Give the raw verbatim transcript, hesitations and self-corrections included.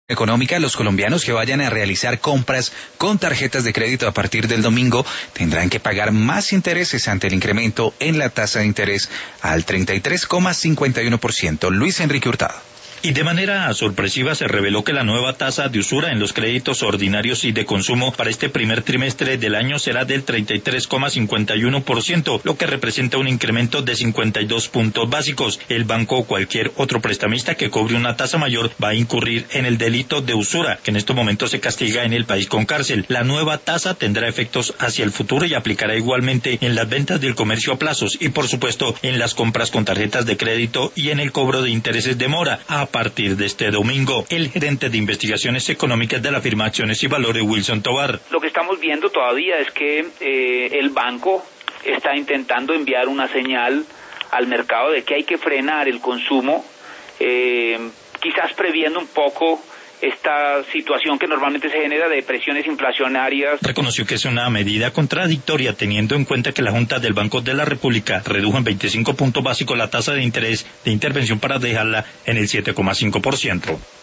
Económica, los colombianos que vayan a realizar compras con tarjetas de crédito a partir del domingo tendrán que pagar más intereses ante el incremento en la tasa de interés al treinta y tres coma cincuenta y uno por ciento. Luis Enrique Hurtado. Y de manera sorpresiva se reveló que la nueva tasa de usura en los créditos ordinarios y de consumo para este primer trimestre del año será del treinta y tres coma cincuenta y uno por ciento, lo que representa un incremento de cincuenta y dos puntos básicos. El banco o cualquier otro prestamista que cobre una tasa mayor va a incurrir en el delito de usura, que en estos momentos se castiga en el país con cárcel. La nueva tasa tendrá efectos hacia el futuro y aplicará igualmente en las ventas del comercio a plazos y, por supuesto, en las compras con tarjetas de crédito y en el cobro de intereses de mora. A partir de este domingo, el gerente de investigaciones económicas de la firma Acciones y Valores, Wilson Tovar. Lo que estamos viendo todavía es que eh, el banco está intentando enviar una señal al mercado de que hay que frenar el consumo, eh, quizás previendo un poco esta situación que normalmente se genera de presiones inflacionarias. Reconoció que es una medida contradictoria teniendo en cuenta que la Junta del Banco de la República redujo en veinticinco puntos básicos la tasa de interés de intervención para dejarla en el siete coma cinco por ciento.